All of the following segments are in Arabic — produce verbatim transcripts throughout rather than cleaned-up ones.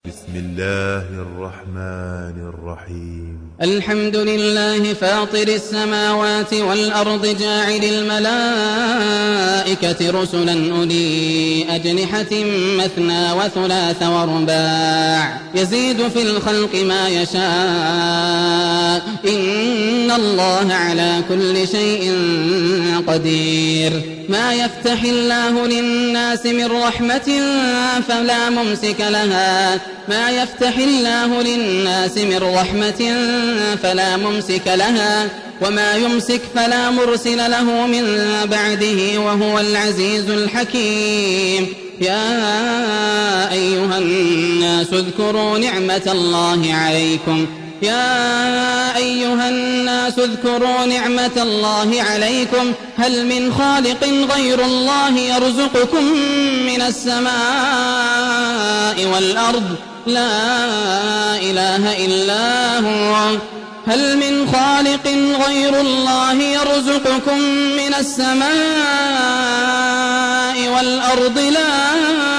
بسم الله الرحمن الرحيم. الحمد لله فاطر السماوات والأرض جاعل الملائكة رسلا أولي أجنحة مثنى وثلاث ورباع يزيد في الخلق ما يشاء إن الله على كل شيء قدير. ما يفتح الله للناس من رحمة فلا ممسك لها ما يفتح الله للناس من رحمة فلا ممسك لها وما يمسك فلا مرسل له من بعده وهو العزيز الحكيم. يا أيها الناس اذكروا نعمة الله عليكم يا أيها الناس اذكروا نعمة الله عليكم هل من خالق غير الله يرزقكم من السماء والأرض لا إله إلا هو هل من خالق غير الله يرزقكم من السماء والأرض لا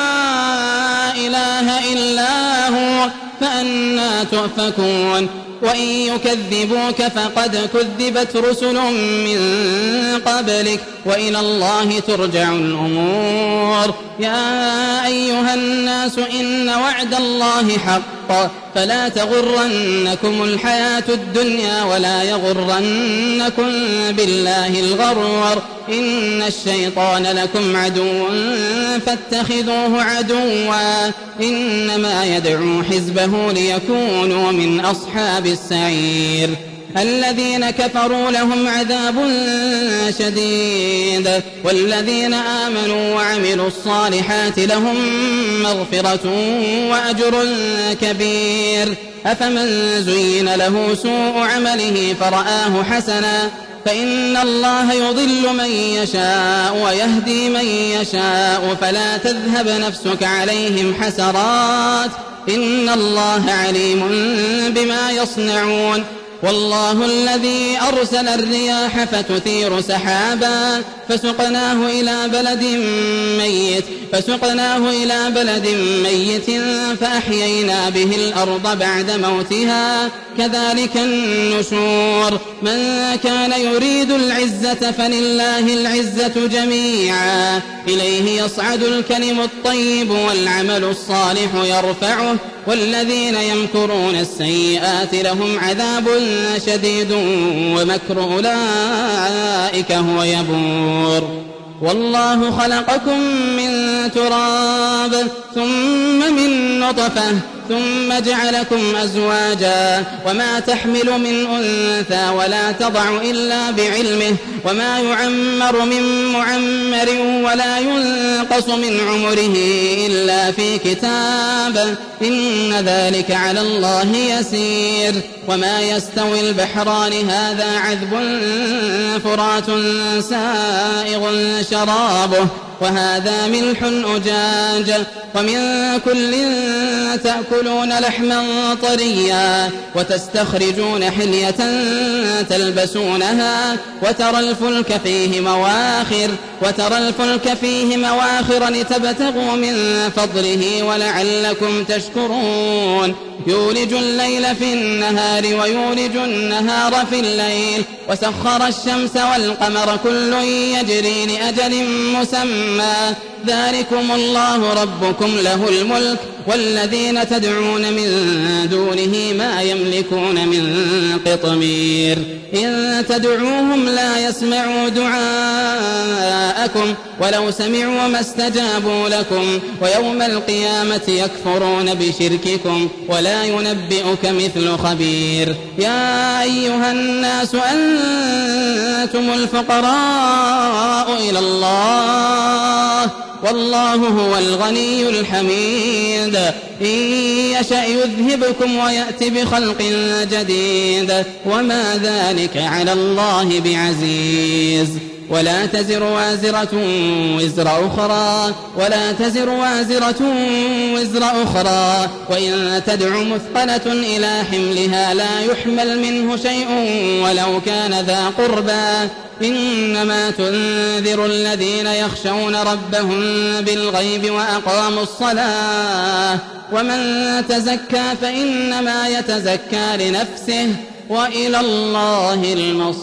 إله إلا هو فأنى تؤفكون. وإن يكذبوك فقد كذبت رسل من قبلك وإلى الله ترجع الأمور. يا أيها الناس إن وعد الله حق فلا تغرنكم الحياة الدنيا ولا يغرنكم بالله الغرور. إن الشيطان لكم عدو فاتخذوه عدوا إنما يدعو حزبه ليكونوا من أصحاب السعير. الذين كفروا لهم عذاب شديد والذين آمنوا وعملوا الصالحات لهم مغفرة وأجر كبير. أفمن زين له سوء عمله فرآه حسنا فإن الله يضل من يشاء ويهدي من يشاء فلا تذهب نفسك عليهم حسرات إن الله عليم بما يصنعون. والله الذي أرسل الرياح فتثير سحابا فسقناه إلى بلد ميت فسقناه إلى بلد ميت فأحيينا به الأرض بعد موتها كذلك النشور. من كان يريد العزة فلله العزة جميعا إليه يصعد الكلم الطيب والعمل الصالح يرفعه والذين يمكرون السيئات لهم عذاب شديد ومكر أولئك هو يبور. والله خلقكم من تراب ثم من نطفة ثم جعلكم أزواجا وما تحمل من أنثى ولا تضع إلا بعلمه وما يعمر من معمر ولا ينقص من عمره إلا في كتاب إن ذلك على الله يسير. وما يستوي البحران هذا عذب فرات سائغ شرابه وهذا ملح أجاج ومن كل تأكلون لحما طريا وتستخرجون حلية تلبسونها وترى الفلك فيه مواخر وترى الفلك فيه مواخر لتبتغوا من فضله ولعلكم تشكرون. يولج الليل في النهار ويولج النهار في الليل وسخر الشمس والقمر كل يجري لأجل مسمى ذلكم الله ربكم له الملك والذين تدعون من دونه ما يملكون من قطمير. إن تدعوهم لا يسمعوا دعاءكم ولو سمعوا ما استجابوا لكم ويوم القيامة يكفرون بشرككم ولا ينبئك مثل خبير. يا أيها الناس أنتم الفقراء إلى الله والله هو الغني الحميد. إن يشأ يذهبكم ويأتي بخلق جديد وما ذلك على الله بعزيز. ولا تزر وازرة وزر أخرى ولا تزر وازرة وزر أخرى وإن تدع مثقلة إلى حملها لا يحمل منه شيء ولو كان ذا قربى إنما تنذر الذين يخشون ربهم بالغيب وأقاموا الصلاة ومن تزكى فإنما يتزكى لنفسه وإلى الله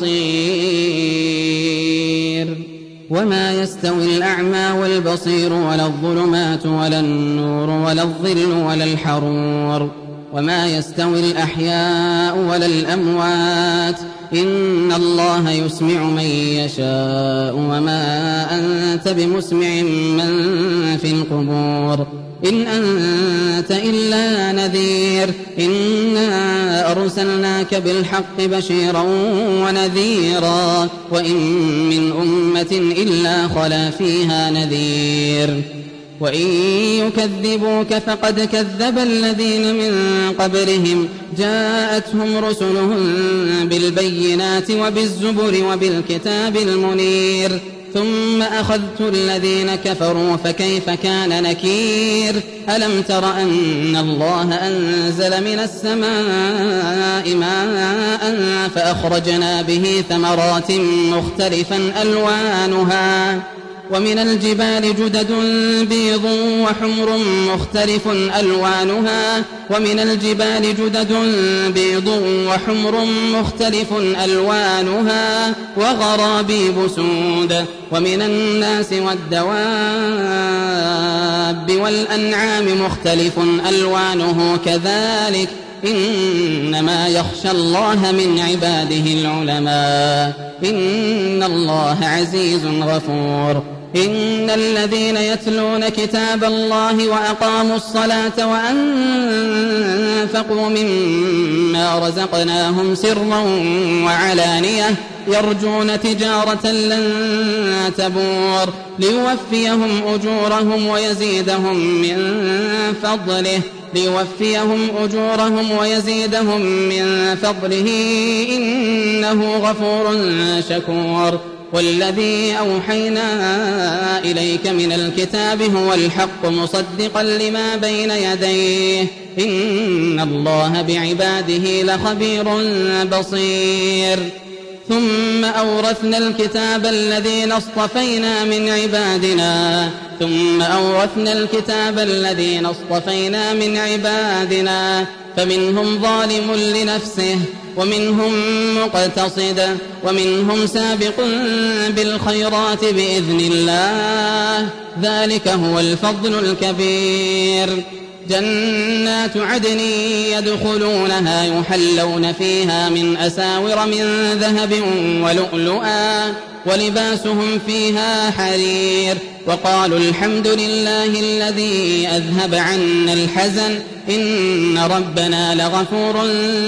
المصير. وما يستوي الأعمى والبصير ولا الظلمات ولا النور ولا الظل ولا الحرور وما يستوي الأحياء ولا الأموات إن الله يسمع من يشاء وما أنت بمسمع من في القبور إن أنت إلا نذير إنا أرسلناك بالحق بشيرا ونذيرا وإن من أمة إلا خلا فيها نذير وإن يكذبوك فقد كذب الذين من قبلهم جاءتهم رسلهم بالبينات وبالزبر وبالكتاب المنير ثم أخذت الذين كفروا فكيف كان نكير ألم تر أن الله أنزل من السماء ماء فأخرجنا به ثمرات مختلفا ألوانها ومن الجبال جدد بيض وحمر مختلف ألوانها ومن الجبال جدد بيض وحمر مختلف ألوانها وغرابيب سود ومن الناس والدواب والأنعام مختلف ألوانه كذلك إنما يخشى الله من عباده العلماء إن الله عزيز غفور إن الذين يتلون كتاب الله وأقاموا الصلاة وأنفقوا مما رزقناهم سرا وعلانية يرجون تجارة لن تبور ليوفيهم أجورهم ويزيدهم من فضله ليوفيهم أجورهم ويزيدهم من فضله إنه غفور شكور والذي أوحينا إليك من الكتاب هو الحق مصدقا لما بين يديه إن الله بعباده لخبير بصير ثم أورثنا الكتاب الذين اصطفينا من عبادنا ثم أورثنا الكتاب الذين اصطفينا من عبادنا فمنهم ظالم لنفسه ومنهم مقتصد ومنهم سابق بالخيرات بإذن الله ذلك هو الفضل الكبير جنات عدن يدخلونها يحلون فيها من أساور من ذهب ولؤلؤا ولباسهم فيها حرير وقالوا الحمد لله الذي أذهب عنا الحزن إن ربنا لغفور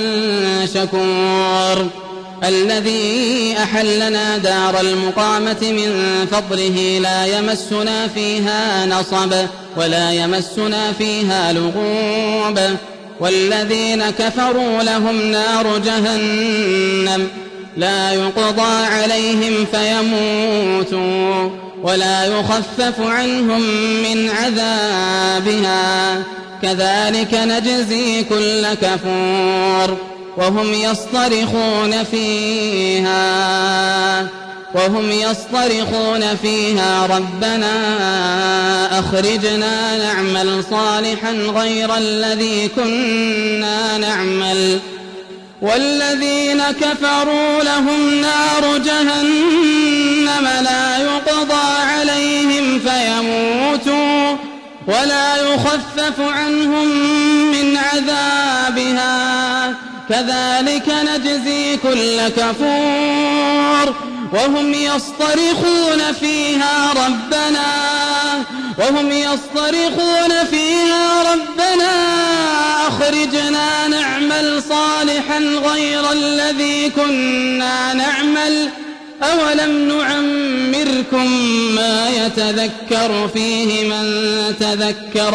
شكور الذي أحلنا دار المقامة من فضله لا يمسنا فيها نصب ولا يمسنا فيها لغوب والذين كفروا لهم نار جهنم لا يقضى عليهم فيموتوا ولا يخفف عنهم من عذابها كذلك نجزي كل كفور وهم يصطرخون فيها وهم يصطرخون فيها ربنا أخرجنا نعمل صالحا غير الذي كنا نعمل والذين كفروا لهم نار جهنم لا يقضى عليهم فيموتوا ولا يخفف عنهم من عذابها كذلك نجزي كل كفور وهم يصطرخون فيها ربنا وهم يصطرخون فيها ربنا أخرجنا نعمل صالحا غير الذي كنا نعمل أولم نعمركم ما يتذكر فيه من تذكر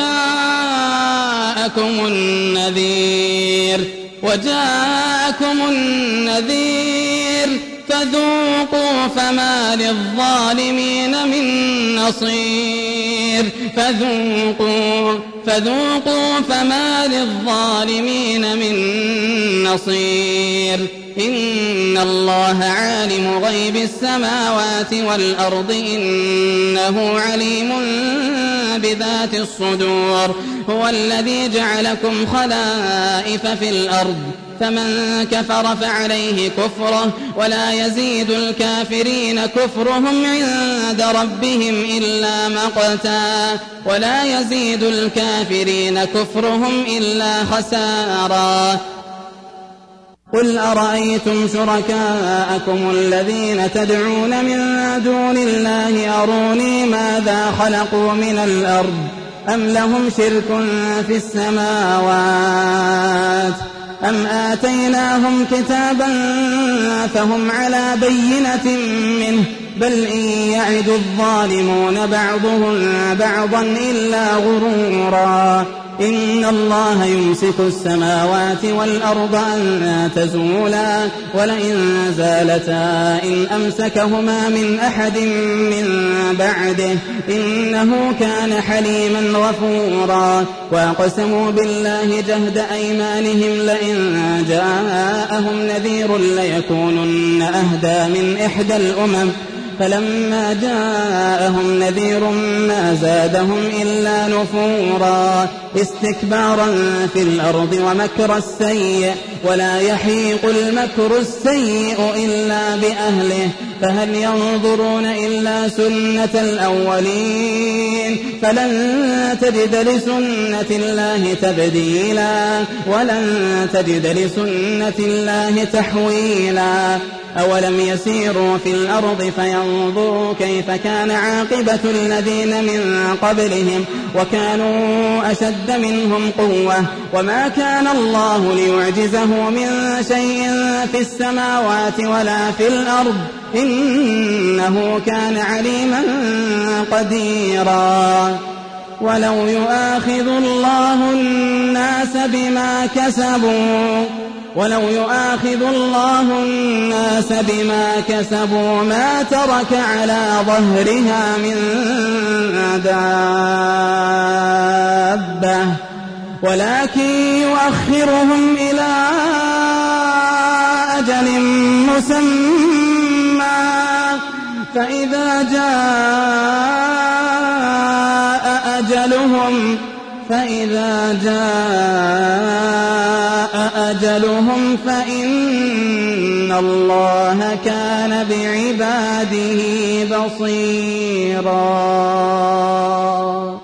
وجاءكم النذير وجاءكم النذير فذوقوا فما للظالمين من نصير فذوقوا فذوقوا فما للظالمين من نصير إن الله عالم غيب السماوات والأرض إنه عليم بذات الصدور هو الذي جعلكم خلائف في الأرض فمن كفر فعليه كفره ولا يزيد الكافرين كفرهم عند ربهم إلا مقتا ولا يزيد الكافرين كفرهم إلا خسارا قل أرأيتم شركاءكم الذين تدعون من دون الله أروني ماذا خلقوا من الأرض أم لهم شرك في السماوات أم آتيناهم كتابا فهم على بينة منه بل إن يعد الظالمون بعضهم بعضا إلا غرورا إن الله يمسك السماوات والأرض أن تزولا ولئن زالتا إن أمسكهما من أحد من بعده إنه كان حليما غفورا وأقسموا بالله جهد أيمانهم لئن جاءهم نذير ليكونن أهدى من إحدى الأمم فلما جاءهم نذير ما زادهم إلا نفورا استكبارا في الأرض ومكر السيء ولا يحيق المكر السيء إلا بأهله فهل ينظرون إلا سنة الأولين فلن تجد لسنة الله تبديلا ولن تجد لسنة الله تحويلا أولم يسيروا في الأرض فينظروا كيف كان عاقبة الذين من قبلهم وكانوا أشد منهم قوة وما كان الله ليعجزه من شيء في السماوات ولا في الأرض إنه كان عليما قديرا ولو يؤاخذ الله الناس بما كسبوا ولو يؤاخذ الله الناس بما كسبوا ما ترك على ظهرها من دابة ولكن يؤخرهم إلى أجل مسمى فإذا جاء أجلهم فإذا جاء أجلهم فإن الله كان بعباده بصيرا.